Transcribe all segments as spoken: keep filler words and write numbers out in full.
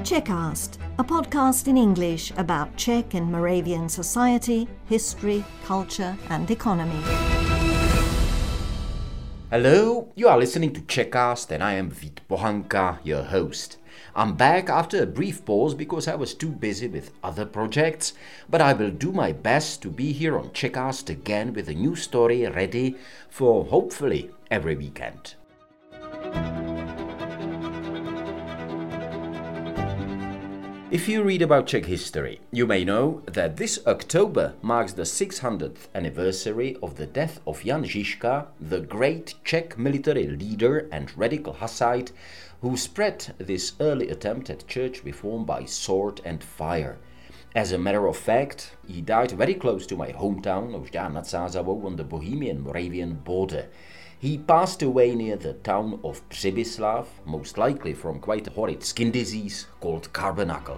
Czechcast, a podcast in English about Czech and Moravian society, history, culture and economy. Hello, you are listening to Czechcast and I am Vít Pohanka, your host. I'm back after a brief pause because I was too busy with other projects, but I will do my best to be here on Czechcast again with a new story ready for hopefully every weekend. If you read about Czech history, you may know that this October marks the six hundredth anniversary of the death of Jan Žižka, the great Czech military leader and radical Hussite who spread this early attempt at church reform by sword and fire. As a matter of fact, he died very close to my hometown of Žďár nad Sázavou on the Bohemian-Moravian border. He passed away near the town of Přibyslav, most likely from quite a horrid skin disease called carbuncle.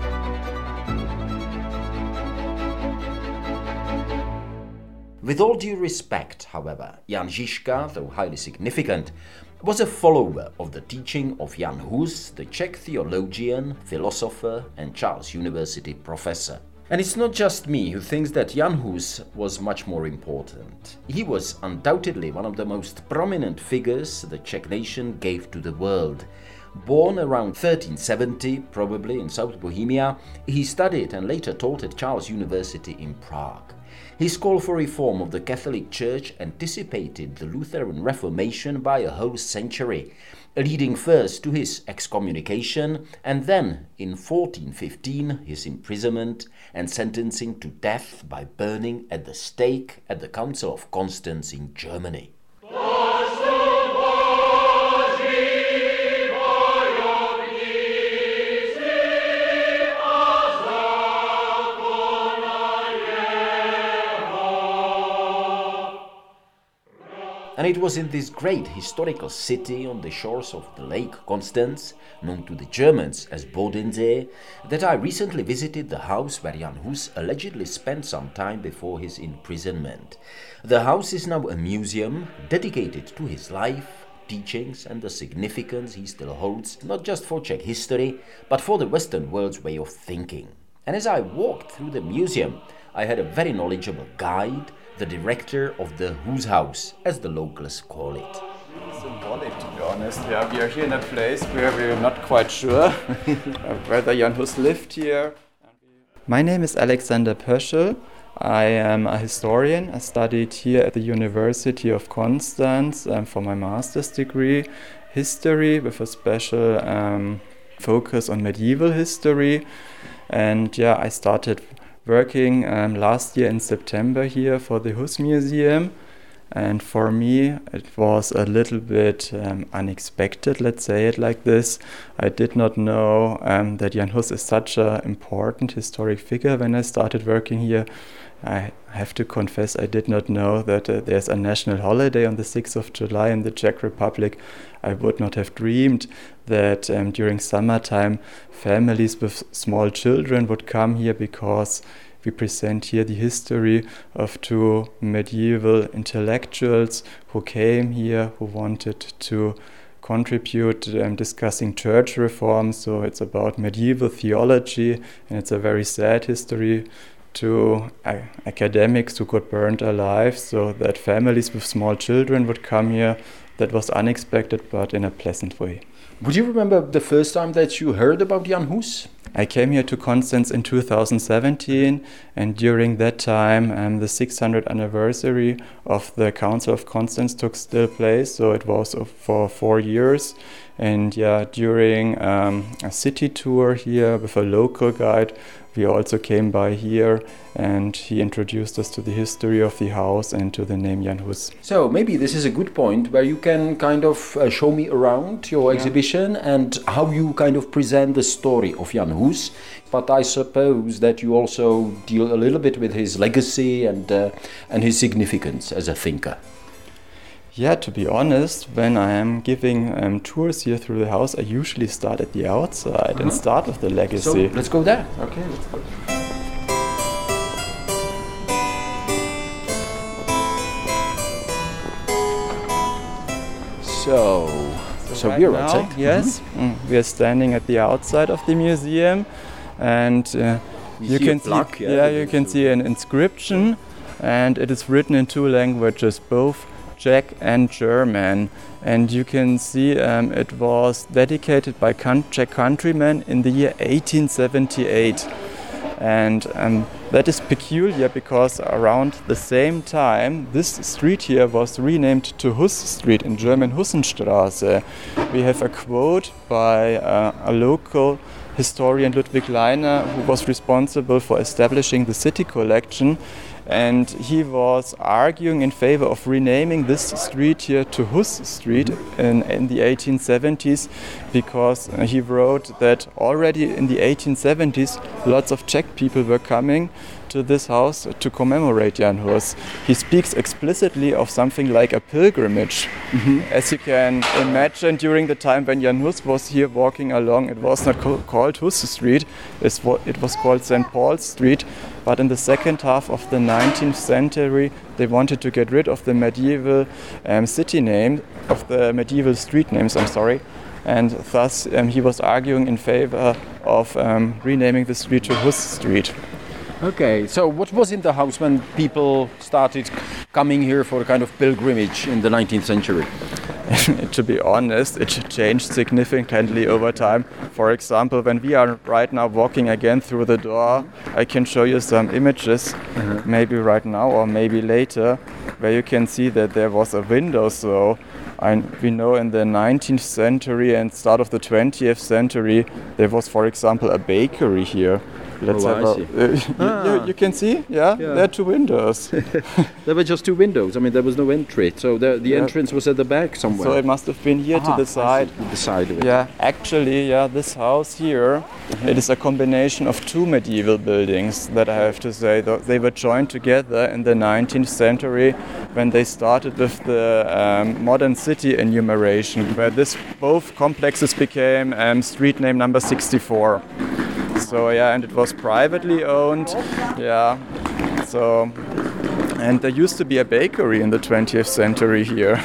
With all due respect, however, Jan Žižka, though highly significant, was a follower of the teaching of Jan Hus, the Czech theologian, philosopher and Charles University professor. And it's not just me who thinks that Jan Hus was much more important. He was undoubtedly one of the most prominent figures the Czech nation gave to the world. Born around thirteen seventy, probably in South Bohemia, he studied and later taught at Charles University in Prague. His call for reform of the Catholic Church anticipated the Lutheran Reformation by a whole century, leading first to his excommunication and then, in fourteen fifteen, his imprisonment and sentencing to death by burning at the stake at the Council of Constance in Germany. And it was in this great historical city on the shores of the Lake Constance, known to the Germans as Bodensee, that I recently visited the house where Jan Hus allegedly spent some time before his imprisonment. The house is now a museum dedicated to his life, teachings and the significance he still holds, not just for Czech history, but for the Western world's way of thinking. And as I walked through the museum, I had a very knowledgeable guide, the director of the Hus House, as the locals call it. Symbolic, to be honest. Yeah, we are here in a place where we're not quite sure whether Jan Hus lived here. My name is Alexander Pöschel. I am a historian. I studied here at the University of Constance um, for my master's degree, history with a special um, focus on medieval history. And yeah, I started working um, last year in September here for the Hus Museum, and for me it was a little bit um, unexpected, let's say it like this. I did not know um, that Jan Hus is such an important historic figure when I started working here. I have to confess I did not know that uh, there's a national holiday on the sixth of July in the Czech Republic. I would not have dreamed that um, during summertime families with small children would come here, because we present here the history of two medieval intellectuals who came here, who wanted to contribute um, discussing church reform. So it's about medieval theology, and it's a very sad history to uh, academics who got burned alive, so that families with small children would come here. That was unexpected, but in a pleasant way. Would you remember the first time that you heard about Jan Hus? I came here to Constance in two thousand seventeen, and during that time um, the six hundredth anniversary of the Council of Constance took still place, so it was for four years. And yeah, during um, a city tour here with a local guide, we also came by here, and he introduced us to the history of the house and to the name Jan Hus. So maybe this is a good point where you can kind of uh, show me around your yeah. exhibition and how you kind of present the story of Jan Hus. But I suppose that you also deal a little bit with his legacy and uh, and his significance as a thinker. Yeah, to be honest, when I am giving um, tours here through the house, I usually start at the outside uh-huh. and start with the legacy. So let's go there. Okay, let's go. So, so right we're now, outside. yes, mm, we are standing at the outside of the museum, and uh, You you see can a plaque, see, yeah, yeah, with you the- can see an inscription, and it is written in two languages, both Czech and German. And you can see um, it was dedicated by con- Czech countrymen in the year eighteen seventy-eight. And um, that is peculiar because around the same time this street here was renamed to Huss Street, in German Hussenstraße. We have a quote by uh, a local historian, Ludwig Leiner, who was responsible for establishing the city collection, and he was arguing in favor of renaming this street here to Huss Street in, in the eighteen seventies, because uh, he wrote that already in the eighteen seventies lots of Czech people were coming to this house to commemorate Jan Hus. He speaks explicitly of something like a pilgrimage. Mm-hmm. As you can imagine, during the time when Jan Hus was here walking along, it was not co- called Huss Street, it's what it was called Saint Paul's Street. But in the second half of the nineteenth century, they wanted to get rid of the medieval um, city name, of the medieval street names, I'm sorry. And thus um, he was arguing in favor of um, renaming the street to Huss Street. Okay, so what was in the house when people started coming here for a kind of pilgrimage in the nineteenth century? To be honest, it changed significantly over time. For example, when we are right now walking again through the door, I can show you some images, uh-huh. maybe right now or maybe later, where you can see that there was a window. So I, we know in the nineteenth century and start of the twentieth century, there was, for example, a bakery here. Let's oh, have I a, see. uh, you, ah. you, you can see, yeah, yeah. There are two windows. There were just two windows. I mean, there was no entry, so the, the yeah. entrance was at the back somewhere. So it must have been here ah, to the side. To the side of it. Yeah, actually, yeah, this house here, mm-hmm. it is a combination of two medieval buildings that I have to say. They were joined together in the nineteenth century when they started with the um, modern city enumeration, where this both complexes became um, street name number sixty-four. So yeah, and it was privately owned, yeah, so, and there used to be a bakery in the twentieth century here.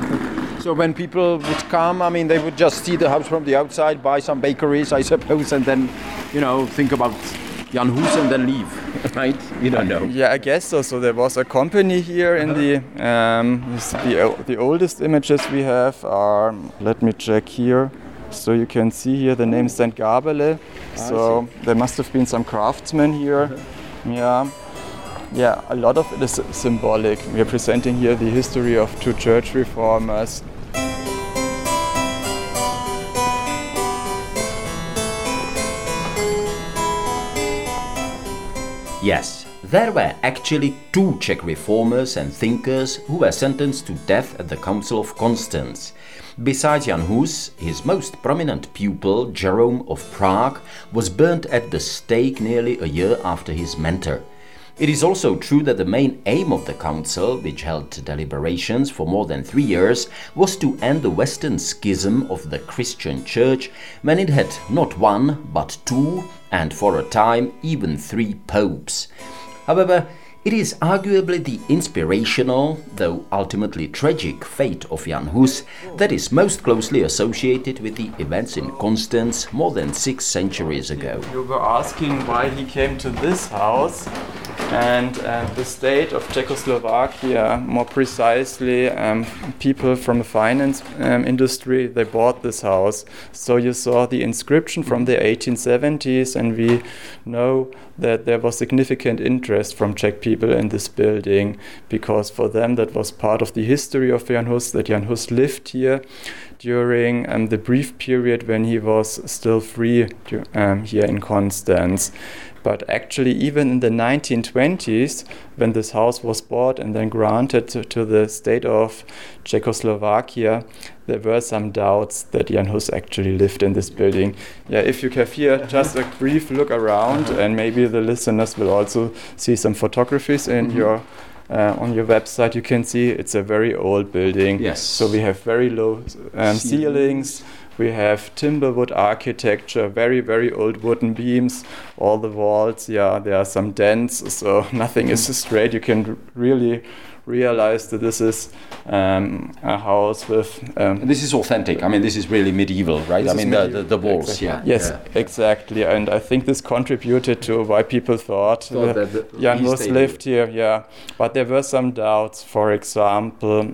So when people would come, I mean, they would just see the house from the outside, buy some bakeries, I suppose, and then, you know, think about Jan Hus and then leave, right? You don't know. Yeah, I guess so. So there was a company here in the, um, the, the oldest images we have are, let me check here. So you can see here the name Saint Gabele. So there must have been some craftsmen here. Uh-huh. Yeah, yeah. A lot of it is symbolic. We are presenting here the history of two church reformers. Yes, there were actually two Czech reformers and thinkers who were sentenced to death at the Council of Constance. Besides Jan Hus, his most prominent pupil, Jerome of Prague, was burnt at the stake nearly a year after his mentor. It is also true that the main aim of the council, which held deliberations for more than three years, was to end the Western schism of the Christian Church when it had not one, but two, and for a time even three popes. However, it is arguably the inspirational, though ultimately tragic, fate of Jan Hus that is most closely associated with the events in Constance more than six centuries ago. You were asking why he came to this house, and uh, the state of Czechoslovakia, more precisely, um, people from the finance um, industry, they bought this house. So you saw the inscription from the eighteen seventies, and we know that there was significant interest from Czech people in this building, because for them that was part of the history of Jan Hus, that Jan Hus lived here during um, the brief period when he was still free to, um, here in Constance. But actually, even in the nineteen twenties, when this house was bought and then granted to, to the state of Czechoslovakia, there were some doubts that Jan Hus actually lived in this building. Yeah, if you have here just a brief look around, and maybe the listeners will also see some photographies in mm-hmm. your Uh, on your website, you can see it's a very old building. Yes. So we have very low um, ceilings, We have timberwood architecture, very, very old wooden beams, all the walls, yeah, there are some dents, so nothing is straight. You can r- really realize that this is um, a house with... Um, this is authentic. I mean, this is really medieval, right? I mean, the, the, the walls, exactly. yeah. Yes, yeah. exactly. And I think this contributed to why people thought, thought uh, that the, Jan Hus lived here, yeah. But there were some doubts. For example,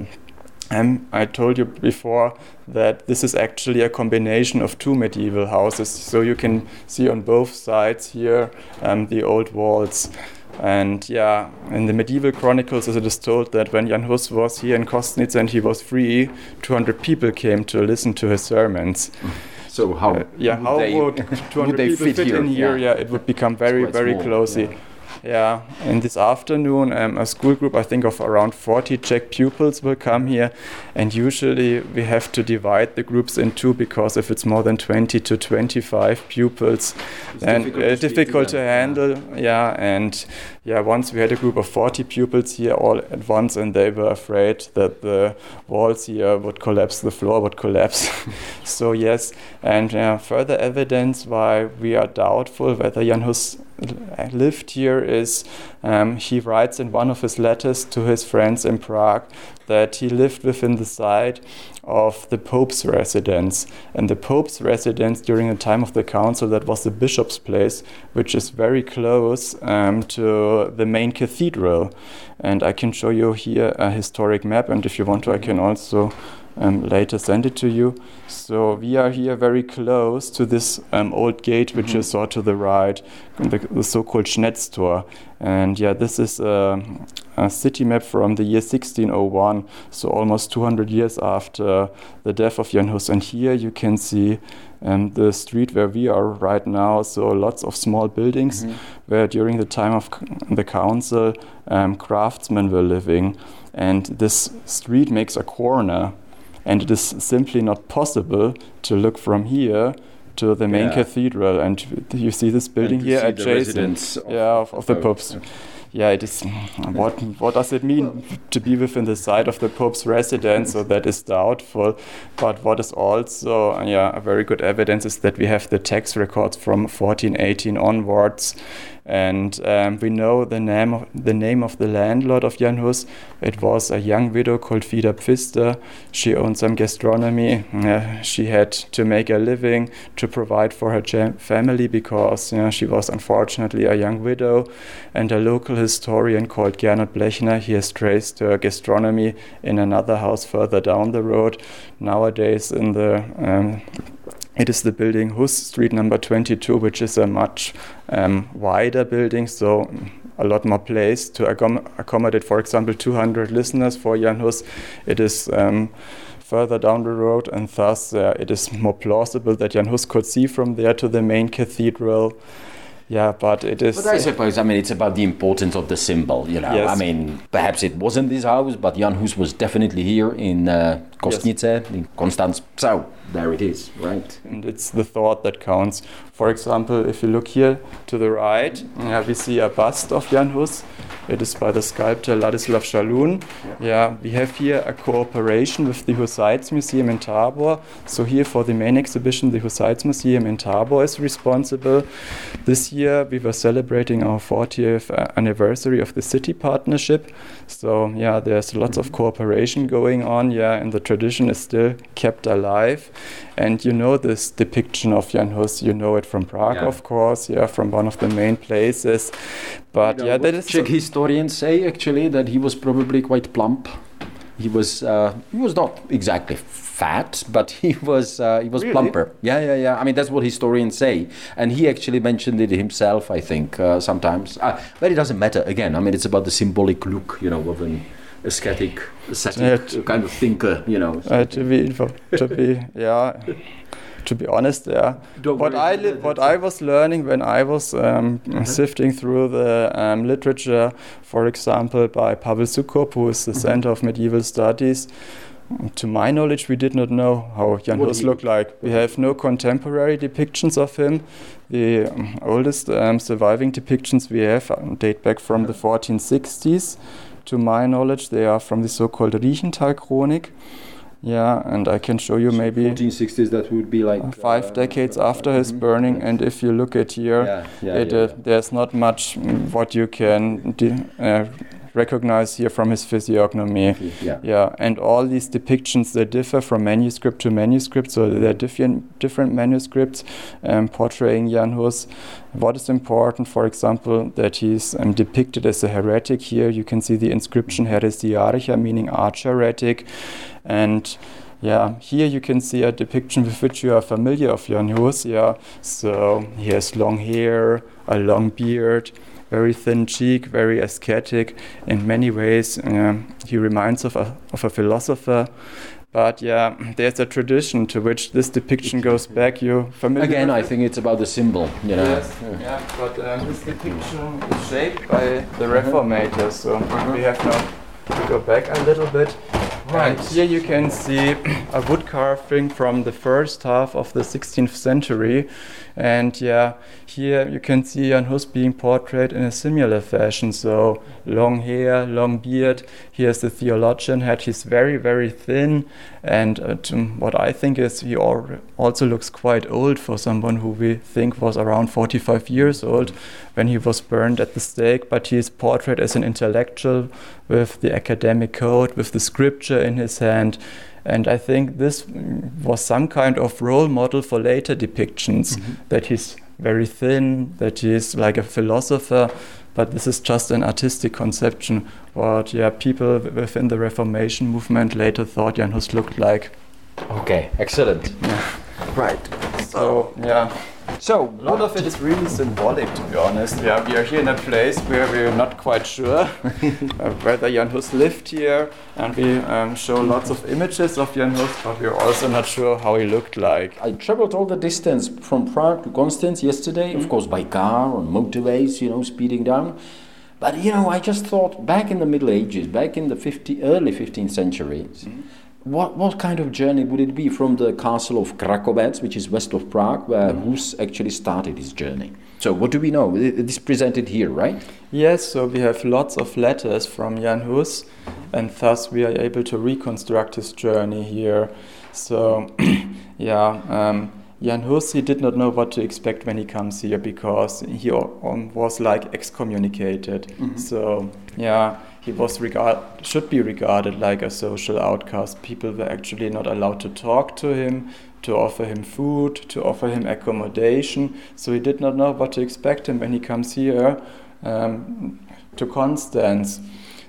um, I told you before that this is actually a combination of two medieval houses. So you can see on both sides here um, the old walls. And yeah, in the medieval chronicles it is told that when Jan Hus was here in Kostnitz and he was free, two hundred people came to listen to his sermons. So how, uh, yeah, would how they, would two hundred would they people fit, fit here? in here? Yeah. yeah, it would become very, very small, closely. Yeah. Yeah, and this afternoon um, a school group, I think of around forty Czech pupils will come here, and usually we have to divide the groups in two because if it's more than twenty to twenty-five pupils, it's then difficult, uh, to, difficult to, to handle. Yeah. yeah, and yeah, once we had a group of forty pupils here all at once, and they were afraid that the walls here would collapse, the floor would collapse. So yes, and uh, further evidence why we are doubtful whether Jan Hus lived here is um, he writes in one of his letters to his friends in Prague that he lived within the site of the Pope's residence. And the Pope's residence during the time of the council, that was the bishop's place, which is very close um, to the main cathedral. And I can show you here a historic map, and if you want to, I can also Um, later send it to you. So we are here very close to this um, old gate which mm-hmm. you saw to the right, the, the so-called Schnetztor. And yeah, this is a, a city map from the year sixteen oh one, so almost two hundred years after the death of Jan Hus. And here you can see um, the street where we are right now, so lots of small buildings mm-hmm. where during the time of c- the council um, craftsmen were living. And this street makes a corner. And it is simply not possible to look from here to the main yeah. cathedral. And you see this building here adjacent, of, yeah, of, of the Pope's. Yeah. yeah, it is. What what does it mean well, to be within the site of the Pope's residence? So that is doubtful. But what is also, yeah, a very good evidence is that we have the tax records from fourteen eighteen onwards. And um, we know the name of the name of the landlord of Jan Hus. It was a young widow called Vida Pfister. She owned some gastronomy. Uh, she had to make a living to provide for her jam- family because you know, she was unfortunately a young widow. And a local historian called Gernot Blechner, he has traced her gastronomy in another house further down the road. Nowadays in the um, It is the building Hus Street number twenty-two, which is a much um, wider building, so a lot more place to accom- accommodate, for example, two hundred listeners for Jan Hus. It is um, further down the road, and thus uh, it is more plausible that Jan Hus could see from there to the main cathedral. Yeah, but it is... But I suppose, I mean, it's about the importance of the symbol, you know. Yes. I mean, perhaps it wasn't this house, but Jan Hus was definitely here in uh, Kostnice, yes. in Konstanz. So, there it is, right? And it's the thought that counts. For example, if you look here to the right, yeah, we see a bust of Jan Hus. It is by the sculptor Ladislav Šalun. Yeah. yeah, we have here a cooperation with the Hussites Museum in Tabor. So here for the main exhibition, the Hussites Museum in Tabor is responsible. This year we were celebrating our fortieth anniversary of the city partnership. So yeah, there's lots of cooperation going on. Yeah, and the tradition is still kept alive. And you know this depiction of Jan Hus, you know it from Prague, yeah. of course, yeah, from one of the main places. But you know, yeah, that is... Czech historians say actually that he was probably quite plump. He was uh, he was not exactly fat, but he was uh, he was really? plumper. Yeah, yeah, yeah. I mean, that's what historians say, and he actually mentioned it himself. I think uh, sometimes, uh, but it doesn't matter. Again, I mean, it's about the symbolic look, you know, of an aesthetic, aesthetic yeah, to, kind of thinker, you know. Uh, to be, to be, yeah. To be honest, yeah. Don't what I li- what I was learning when I was um, mm-hmm. sifting through the um, literature, for example, by Pavel Sukhov, who is the mm-hmm. Center of Medieval Studies. To my knowledge, we did not know how Jan Hus looked like. We have no contemporary depictions of him. The um, oldest um, surviving depictions we have date back from the fourteen sixties. To my knowledge, they are from the so-called Riechenthal Chronik. Yeah, and I can show you So maybe fourteen sixties, that would be like five uh, decades after his mhm. burning. And if you look at here, Yeah, yeah, it, yeah, uh, yeah. there's not much mm, what you can de- uh, recognize here from his physiognomy. Yeah. Yeah, and all these depictions, they differ from manuscript to manuscript, so there are different different manuscripts um, portraying Jan Hus. What is important, for example, that he's um, depicted as a heretic. Here you can see the inscription Heresiarcha, meaning arch heretic, and yeah, here you can see a depiction with which you are familiar of Jan Hus. Yeah, so he has long hair, a long beard, very thin cheek, very ascetic. In many ways, um, he reminds of a, of a philosopher. But yeah, there's a tradition to which this depiction goes back. You familiar? Again, with I it? think it's about the symbol, you know. Yes, yeah, but um, this depiction is shaped by the Reformators. So we have now to go back a little bit. Right. And here you can see a wood carving from the first half of the sixteenth century. And yeah, here you can see Jan Hus being portrayed in a similar fashion. So long hair, long beard. Here's the theologian hat. He's very, very thin. And uh, to what I think is he al- also looks quite old for someone who we think was around forty-five years old when he was burned at the stake. But he is portrayed as an intellectual with the academic code, with the scripture in his hand. And I think this was some kind of role model for later depictions, mm-hmm. that he's very thin, that he's like a philosopher, but this is just an artistic conception what yeah, people within the Reformation movement later thought Jan Hus looked like. Okay, excellent. Yeah. Right. So, yeah. So, A lot of it is really symbolic, to be honest. Yeah, we are here in a place where we're not quite sure uh, whether Jan Hus lived here, and we um, show lots of images of Jan Hus, but we're also not sure how he looked like. I traveled all the distance from Prague to Constance yesterday, mm-hmm. of course by car, on motorways, you know, speeding down. But, you know, I just thought back in the Middle Ages, back in the fifty, early fifteenth centuries, mm-hmm. What what kind of journey would it be from the castle of Krakovec, which is west of Prague, where mm-hmm. Hus actually started his journey? So what do we know? It is presented here, right? Yes, so we have lots of letters from Jan Hus, and thus we are able to reconstruct his journey here. So, yeah, um, Jan Hus, he did not know what to expect when he comes here because he um, was like excommunicated. Mm-hmm. So, yeah. He was regard should be regarded like a social outcast. People were actually not allowed to talk to him, to offer him food, to offer him accommodation. So he did not know what to expect him when he comes here um, to Constance.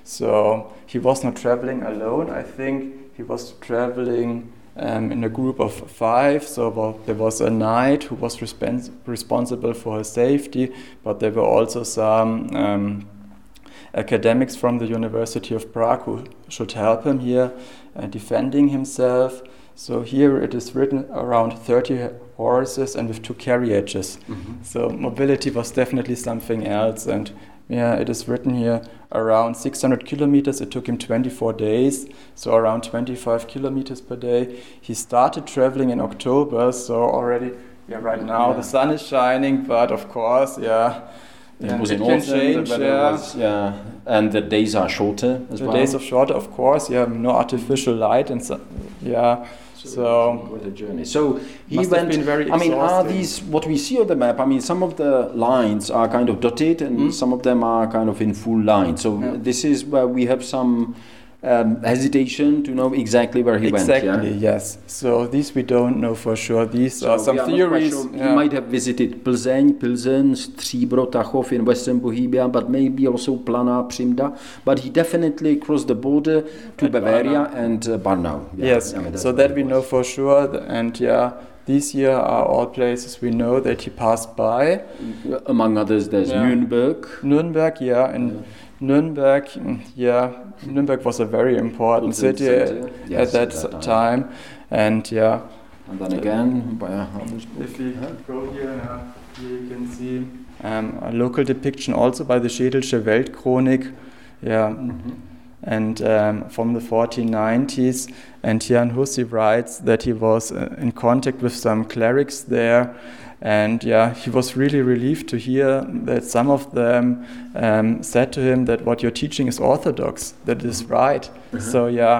So he was not traveling alone. I think he was traveling um, in a group of five. So well, there was a knight who was respons- responsible for his safety, but there were also some Um, academics from the University of Prague who should help him here uh, defending himself. So here it is written around thirty horses and with two carriages. Mm-hmm. So mobility was definitely something else. And yeah, it is written here around six hundred kilometers. It took him twenty-four days, so around twenty-five kilometers per day. He started traveling in October, so already, yeah, right now yeah. the sun is shining, but of course, yeah, It yeah, was it in can autumn, change, the yeah. was, yeah, and the days are shorter as the well. days are shorter, of course. You have no artificial light, and so, yeah. So, so what a journey. So he must went. have been very I mean, are exhausting. these what we see on the map? I mean, some of the lines are kind of dotted, and mm. some of them are kind of in full line. So yeah. this is where we have some um, hesitation to know exactly where he exactly, went. Exactly. Yeah? Yes. So these we don't know for sure. These so are some are theories. Sure. Yeah. He might have visited Plzeň, Pilsen, Stříbro, Tachov in Western Bohemia, but maybe also Plana, Přimda. But he definitely crossed the border to At Bavaria Barnau. and uh, Barnau. Yeah. Yes. I mean, so that we know for sure. And yeah, these here are all places we know that he passed by. Among others, there's yeah. Nuremberg. Nuremberg, yeah, and yeah. Nuremberg, yeah, Nuremberg was a very important city yes, at that, at that time. time, and yeah. And then again, if we go here, uh, here you can see um, a local depiction also by the Schädelsche Weltchronik, yeah, mm-hmm. and um, from the fourteen nineties. And Jan Hus writes that he was uh, in contact with some clerics there. And yeah, he was really relieved to hear that some of them um, said to him that what you're teaching is orthodox, that it is right. Mm-hmm. So yeah,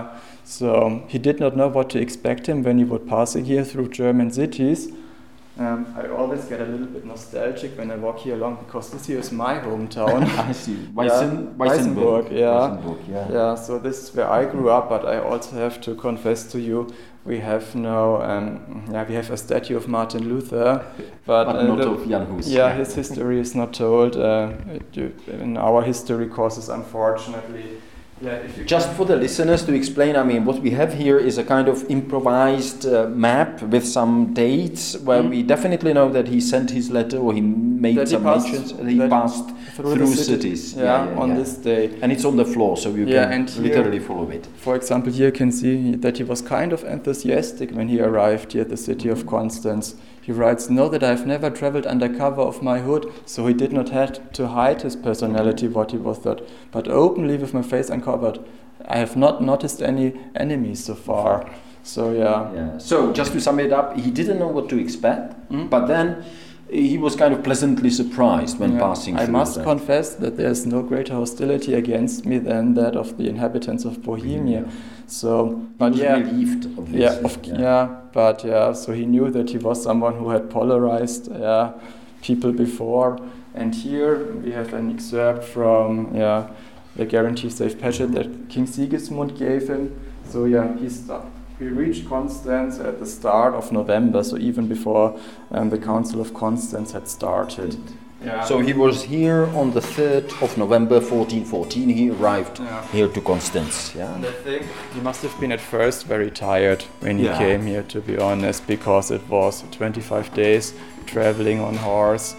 So he did not know what to expect him when he would passing here through German cities. Um, I always get a little bit nostalgic when I walk here along because this here is my hometown. I see. Weissen, yeah, Weissenburg, yeah. Weissenburg, yeah. Yeah, so this is where I grew up, but I also have to confess to you, we have no, um, yeah, we have a statue of Martin Luther, but, but uh, not the, of Jan Hus. Yeah, his history is not told uh, in our history courses, unfortunately. Yeah, if you Just for the listeners to explain, I mean, what we have here is a kind of improvised uh, map with some dates where mm. we definitely know that he sent his letter or he made that some he passed, mentions. That he passed through, through cities. Yeah, yeah, yeah on yeah. this day. And it's on the floor, so you yeah, can and literally here, follow it. For example, here you can see that he was kind of enthusiastic when he arrived here at the city of Constance. He writes, "Know that I have never traveled under cover of my hood," so he did not have to hide his personality, what he was thought, but openly with my face uncovered. I have not noticed any enemies so far. So yeah. yeah. So just to sum it up, he didn't know what to expect, mm? but then he was kind of pleasantly surprised when yeah. passing through. I must that. confess that there is no greater hostility against me than that of the inhabitants of Bohemia. Yeah. So, but he was yeah, relieved of this. Yeah, of, yeah. yeah, but yeah. So he knew that he was someone who had polarized yeah, people before. And here we have an excerpt from yeah. the guarantee safe passage that King Sigismund gave him. So yeah, he st- he reached Constance at the start of November, so even before um, the Council of Constance had started. Yeah. So he was here on the third of November fourteen fourteen, he arrived yeah. here to Constance. Yeah? And I think he must have been at first very tired when he yeah. came here, to be honest, because it was twenty-five days traveling on horse.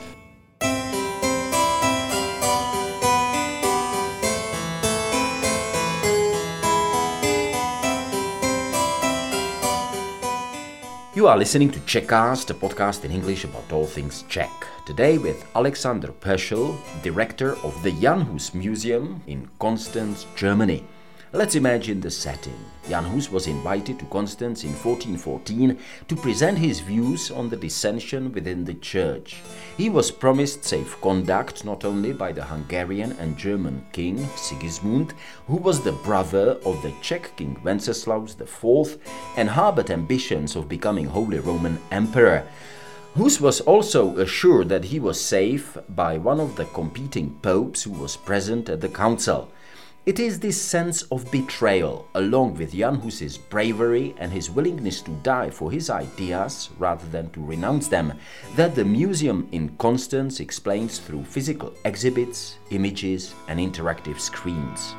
You are listening to Czechcast, a podcast in English about all things Czech. Today with Alexander Perschel, director of the Jan Hus Museum in Constance, Germany. Let's imagine the setting. Jan Hus was invited to Constance in fourteen fourteen to present his views on the dissension within the church. He was promised safe conduct not only by the Hungarian and German king Sigismund, who was the brother of the Czech king Wenceslaus the fourth and harbored ambitions of becoming Holy Roman Emperor. Hus was also assured that he was safe by one of the competing popes who was present at the council. It is this sense of betrayal, along with Jan Hus's bravery and his willingness to die for his ideas rather than to renounce them, that the museum in Constance explains through physical exhibits, images, and interactive screens.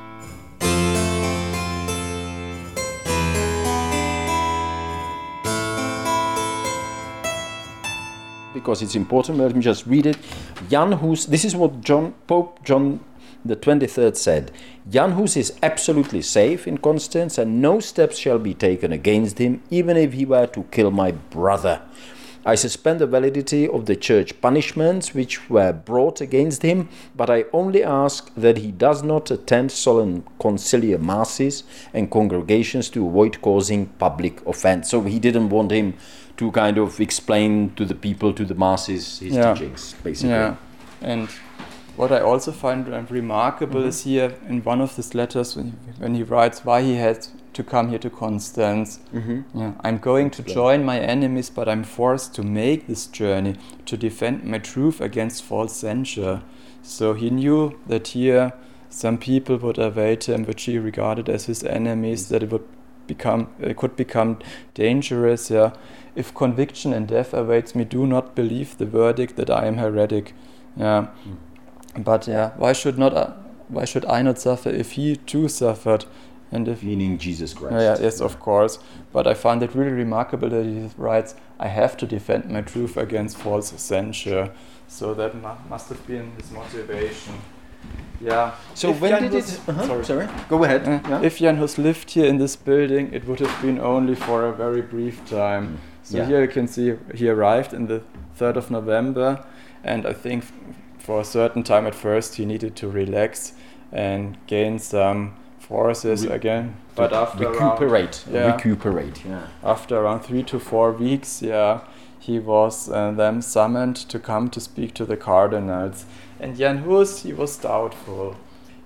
Because it's important, let me just read it. Jan Hus, this is what John Pope John the twenty-third said, Jan Hus is absolutely safe in Constance and no steps shall be taken against him, even if he were to kill my brother. I suspend the validity of the church punishments which were brought against him, but I only ask that he does not attend solemn conciliar masses and congregations to avoid causing public offense. So he didn't want him to kind of explain to the people, to the masses, his yeah. teachings, basically. Yeah, and what I also find remarkable mm-hmm. is here in one of his letters when he, when he writes why he had to come here to Constance. Mm-hmm. Yeah, I'm going to join my enemies, but I'm forced to make this journey to defend my truth against false censure. So he knew that here some people would await him, which he regarded as his enemies, that it would become, it could become dangerous. Yeah, if conviction and death awaits me, do not believe the verdict that I am heretic. Yeah. Mm. But yeah, why should not? Uh, why should I not suffer if he too suffered? And if meaning Jesus Christ. Uh, yeah, yes, of course. But I find it really remarkable that he writes, "I have to defend my truth against false censure." So that mu- must have been his motivation. Yeah. So if when Jan did Hus, it? Uh-huh, sorry. sorry. Go ahead. Uh, yeah. If Jan Hus lived here in this building, it would have been only for a very brief time. Mm. So yeah. here you can see he arrived on the third of November, and I think f- for a certain time at first he needed to relax and gain some forces Re- again. But after recuperate, around, yeah, recuperate. Yeah. After around three to four weeks, yeah, he was uh, then summoned to come to speak to the cardinals. And Jan Hus, he was doubtful.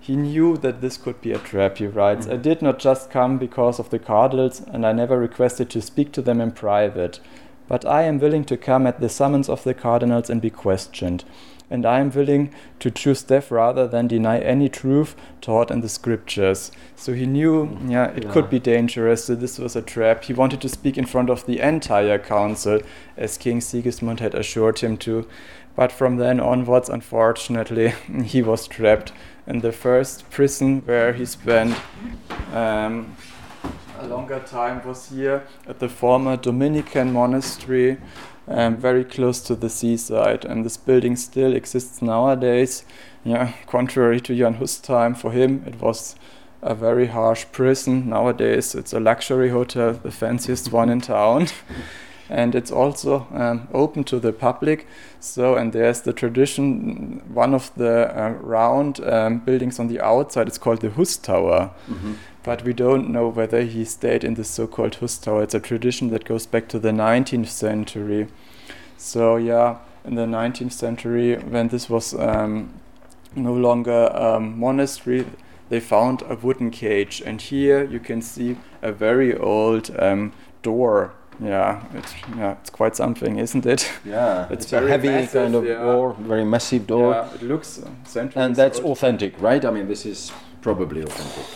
he knew that this could be a trap, he writes. Mm-hmm. I did not just come because of the cardinals, and I never requested to speak to them in private. But I am willing to come at the summons of the cardinals and be questioned. And I am willing to choose death rather than deny any truth taught in the scriptures. So he knew, yeah, it yeah. could be dangerous, so this was a trap. He wanted to speak in front of the entire council, as King Sigismund had assured him to. But from then onwards, unfortunately, he was trapped in the first prison where he spent um, a longer time was here at the former Dominican monastery, um, very close to the seaside. And this building still exists nowadays. Yeah, contrary to Jan Hus' time, for him it was a very harsh prison. Nowadays it's a luxury hotel, the fanciest one in town. And it's also um, open to the public. So, and there's the tradition, one of the uh, round um, buildings on the outside, it's called the Hus Tower. Mm-hmm. But we don't know whether he stayed in the so-called Hus Tower. It's a tradition that goes back to the nineteenth century. So, yeah, in the nineteenth century, when this was um, no longer a um, monastery, they found a wooden cage. And here you can see a very old um, door. Yeah, it's yeah, it's quite something, isn't it? Yeah, it's, it's very a heavy massive, kind of yeah. door, very massive door. Yeah, it looks uh, centuries and that's old. authentic, right? I mean, this is probably authentic.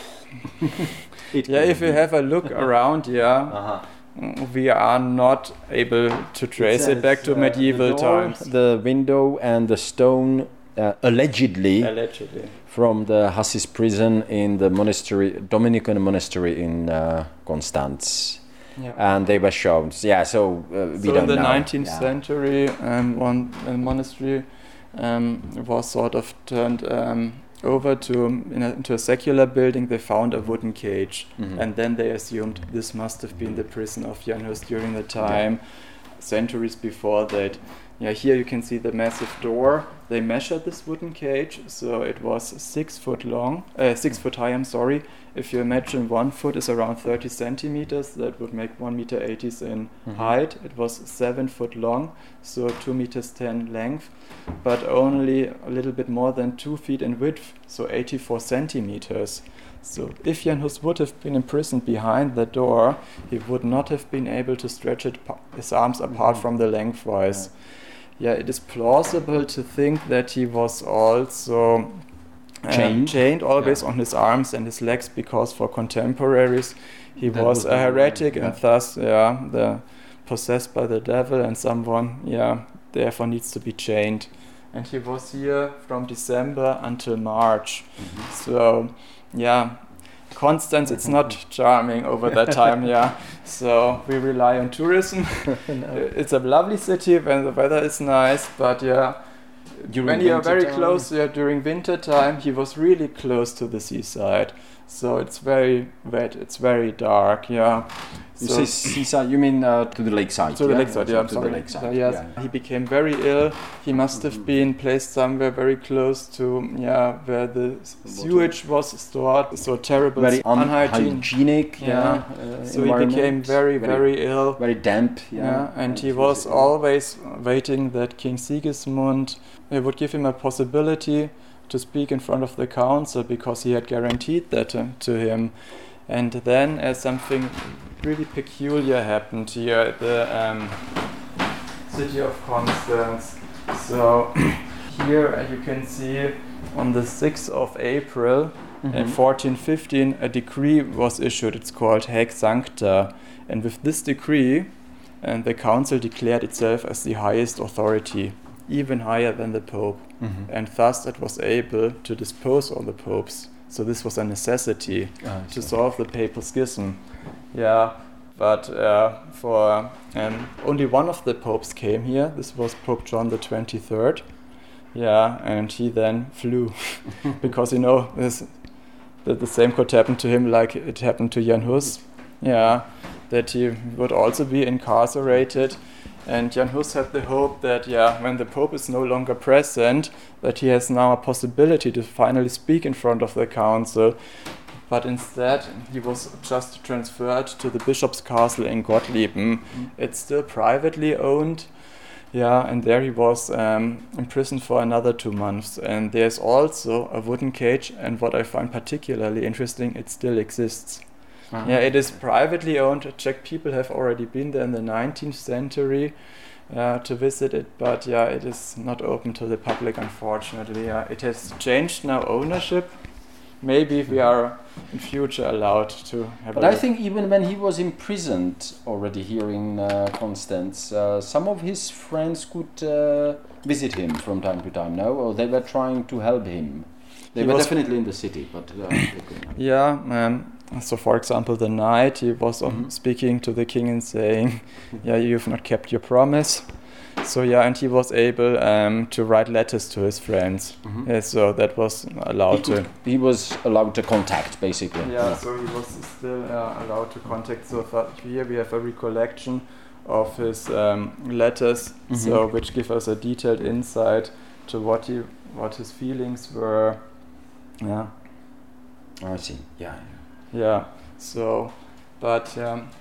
Yeah, if you have a look around, yeah, uh-huh. we are not able to trace it, says, it back to uh, medieval the door, times. The window and the stone, uh, allegedly, allegedly, from the Hassis prison in the monastery, Dominican monastery in uh, Constance. Yeah. And they were shown. Yeah, so uh, we so don't know. in the nineteenth yeah. century, um, one uh, monastery um, was sort of turned um, over to in a, into a secular building. They found a wooden cage, mm-hmm. and then they assumed this must have been the prison of Jan Hus during the time, yeah. centuries before that. Yeah, here you can see the massive door. They measured this wooden cage, so it was six foot long, uh, six foot high. I'm sorry. If you imagine one foot is around thirty centimeters, that would make one meter eighty in mm-hmm. height. It was seven foot long, so two meters ten length, but only a little bit more than two feet in width, so eighty-four centimeters. So if Jan Hus would have been imprisoned behind the door, he would not have been able to stretch it, his arms apart mm-hmm. from the lengthwise. Yeah. yeah, it is plausible to think that he was also uh, chained, chained always yeah. on his arms and his legs, because for contemporaries he that was a heretic yeah. and thus yeah, the possessed by the devil, and someone yeah therefore needs to be chained. And he was here from December until March. Mm-hmm. So yeah, Constance, it's not charming over that time, yeah. So we rely on tourism. No. It's a lovely city when the weather is nice, but yeah, during when you are very time. close, yeah, during winter time, he was really close to the seaside. So it's very wet, it's very dark, yeah. You so say seaside, you mean uh, to the lakeside? To yeah? the lakeside, yeah, I'm to sorry. the lakeside. So, yes, yeah. He became very ill. He must have mm-hmm. been placed somewhere very close to, yeah, where the sewage was stored. So terrible, very un- unhygienic. Hygienic, yeah. yeah. Uh, so he became very, very, very ill. Very damp, yeah. yeah and yeah, he was always waiting that King Sigismund uh, would give him a possibility to speak in front of the council, because he had guaranteed that uh, to him. And then uh, something really peculiar happened here at the um, city of Constance. So here uh, you can see on the sixth of April mm-hmm. in fourteen fifteen a decree was issued. It's called Haec Sancta. And with this decree, and the council declared itself as the highest authority, even higher than the Pope. Mm-hmm. And thus it was able to dispose of the popes. So this was a necessity oh, to solve the papal schism. Yeah, but uh, for um, only one of the popes came here. This was Pope John the twenty-third. Yeah, and he then flew because, you know, this, that the same could happen to him like it happened to Jan Hus. Yeah, that he would also be incarcerated. And Jan Hus had the hope that, yeah, when the Pope is no longer present, that he has now a possibility to finally speak in front of the council. But instead, he was just transferred to the bishop's castle in Gottlieben. Mm-hmm. It's still privately owned. Yeah, and there he was um, imprisoned for another two months. And there's also a wooden cage, and what I find particularly interesting, it still exists. Uh-huh. Yeah, it is privately owned. Czech people have already been there in the nineteenth century uh, to visit it, but yeah, it is not open to the public, unfortunately. Yeah, it has changed now ownership. Maybe we are in future allowed to have but a I think even when he was imprisoned already here in uh, Constance, uh, some of his friends could uh, visit him from time to time, no? Or they were trying to help him. They he were was definitely in the city, but uh, they couldn't. Yeah, um, so for example, the knight, he was um, Mm-hmm. speaking to the king and saying, yeah, you've not kept your promise. So yeah, and he was able um, to write letters to his friends. Mm-hmm. Yeah, so that was allowed he, to. he was allowed to contact, basically. Yeah, so he was still uh, allowed to contact. So that here we have a recollection of his um, letters, Mm-hmm. so which give us a detailed insight to what he, what his feelings were. Yeah. I see. Yeah. Yeah. So, but um,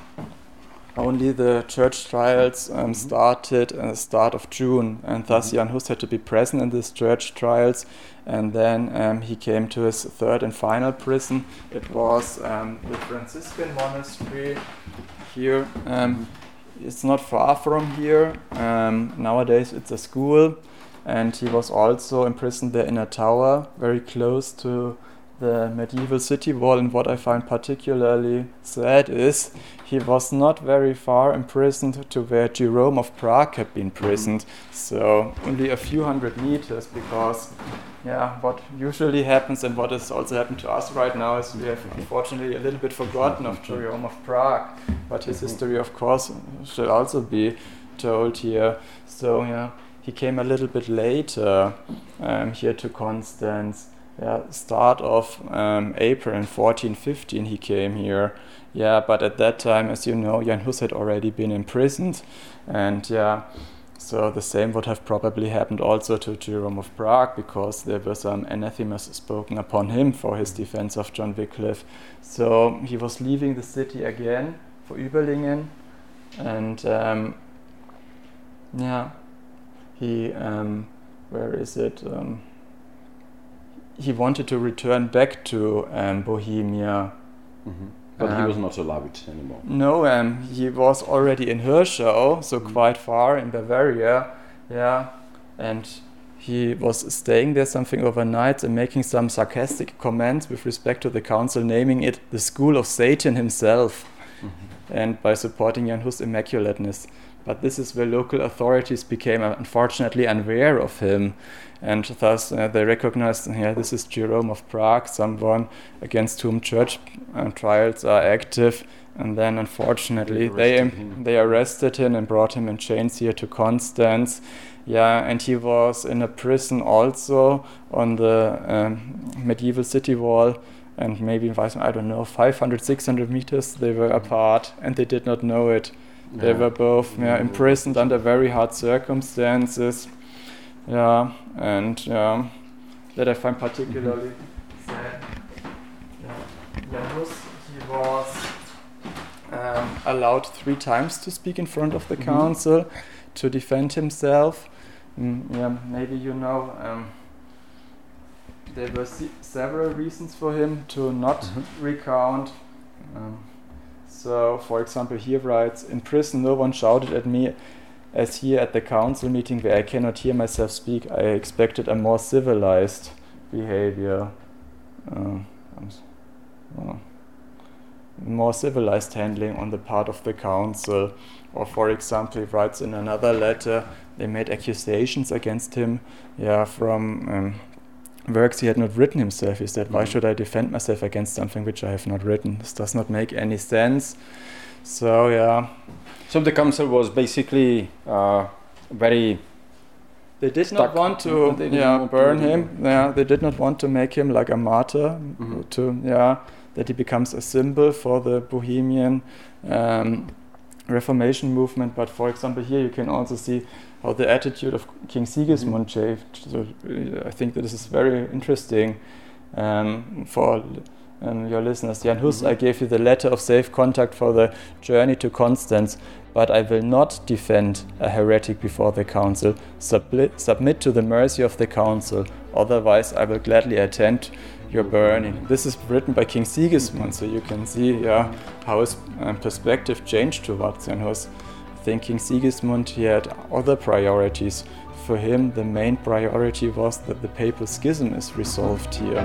only the church trials um, Mm-hmm. started at the start of June, and thus Mm-hmm. Jan Hus had to be present in these church trials, and then um, he came to his third and final prison. It was um, the Franciscan monastery here. Um, it's not far from here. Um, nowadays it's a school, and he was also imprisoned there in a tower very close to the medieval city wall. And what I find particularly sad is he was not very far imprisoned to where Jerome of Prague had been imprisoned, so only a few hundred meters, because yeah, what usually happens and what has also happened to us right now is we have unfortunately a little bit forgotten of Jerome of Prague, but his history of course should also be told here. So yeah, he came a little bit later um, here to Constance. Yeah, start of um, April in fourteen fifteen he came here. Yeah, but at that time, as you know, Jan Hus had already been imprisoned, and yeah, so the same would have probably happened also to Jerome of Prague, because there were some anathemas spoken upon him for his defense of John Wycliffe. So he was leaving the city again for Überlingen, and um, yeah, he um, where is it? Um, he wanted to return back to um, Bohemia. Mm-hmm. But um, he was not allowed anymore. No, um, he was already in Hirschau, so Mm-hmm. quite far in Bavaria. Yeah, and he was staying there something overnight and making some sarcastic comments with respect to the council, naming it the school of Satan himself, Mm-hmm. and by supporting Jan Hus' immaculateness. But this is where local authorities became uh, unfortunately unaware of him, and thus uh, they recognized, yeah, this is Jerome of Prague, someone against whom church uh, trials are active. And then unfortunately They they arrested um, him. they arrested him and brought him in chains here to Constance. Yeah, and he was in a prison also on the um, medieval city wall, and maybe, I don't know, five hundred, six hundred meters they were apart, and they did not know it. They Yeah. were both yeah, imprisoned under very hard circumstances. Yeah, and yeah, that I find particularly sad. Yeah. Jan Hus, he was um, allowed three times to speak in front of the Mhm. council to defend himself. Mm, yeah, maybe you know, um, there were se- several reasons for him to not Mhm. recount. Um, so, for example, he writes, "In prison, no one shouted at me as here at the council meeting where I cannot hear myself speak. I expected a more civilized behavior. Uh, I'm s- uh, more civilized handling on the part of the council." Or, for example, he writes in another letter, they made accusations against him, yeah, from um, works he had not written himself. He said, "Why Mhm. should I defend myself against something which I have not written? This does not make any sense." So, yeah. So the council was basically uh, very. They did Stuck. not want to They didn't yeah, want to burn do him. Yeah, they did not want to make him like a martyr, Mhm. to yeah, that he becomes a symbol for the Bohemian um, Reformation movement. But for example, here you can also see how the attitude of King Sigismund changed. So uh, I think that this is very interesting um, for um, your listeners. Jan Hus, Mhm. I gave you the letter of safe contact for the journey to Constance. but I will not defend a heretic before the council. Subli- submit to the mercy of the council, otherwise I will gladly attend your burning. This is written by King Sigismund, so you can see yeah, how his um, perspective changed towards Jan Hus. I think King Sigismund, he had other priorities. For him, the main priority was that the papal schism is resolved here.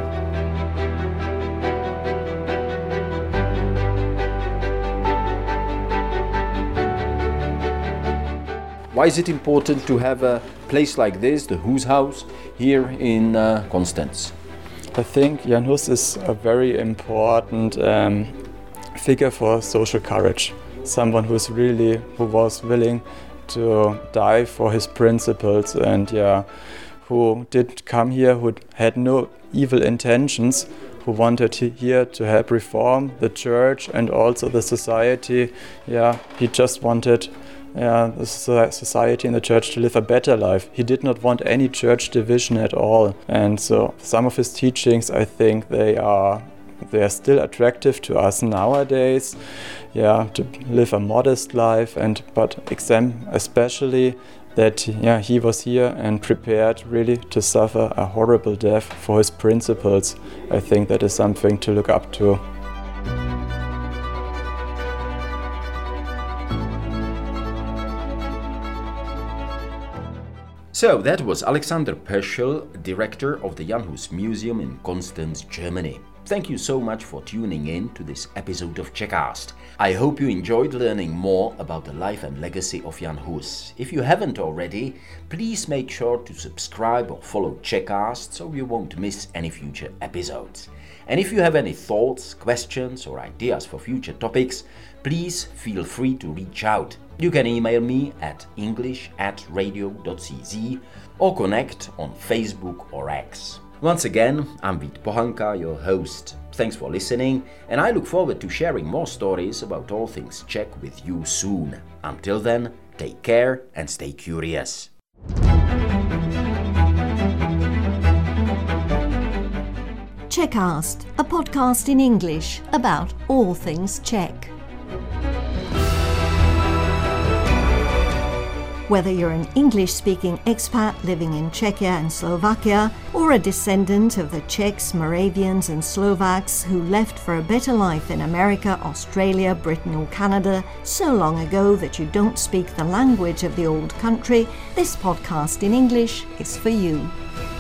Why is it important to have a place like this, the Hus House, here in uh, Constance? I think Jan Hus is a very important um, figure for social courage. Someone who's really, who was willing to die for his principles and yeah, who did come here, who had no evil intentions, who wanted here to help reform the church and also the society. Yeah, he just wanted yeah, the society and the church to live a better life. He did not want any church division at all. And so some of his teachings, I think they are they are still attractive to us nowadays. Yeah, to live a modest life, and but exam especially that yeah he was here and prepared really to suffer a horrible death for his principles. I think that is something to look up to. So that was Alexander Perschel, director of the Jan Hus Museum in Constance, Germany. Thank you so much for tuning in to this episode of Czechcast. I hope you enjoyed learning more about the life and legacy of Jan Hus. If you haven't already, please make sure to subscribe or follow Czechcast so you won't miss any future episodes. And if you have any thoughts, questions or ideas for future topics, please feel free to reach out. You can email me at english at radio dot c z or connect on Facebook or X. Once again, I'm Vít Pohanka, your host. Thanks for listening, and I look forward to sharing more stories about all things Czech with you soon. Until then, take care and stay curious. Czechcast, a podcast in English about all things Czech. Whether you're an English-speaking expat living in Czechia and Slovakia, or a descendant of the Czechs, Moravians and Slovaks who left for a better life in America, Australia, Britain or Canada so long ago that you don't speak the language of the old country, this podcast in English is for you.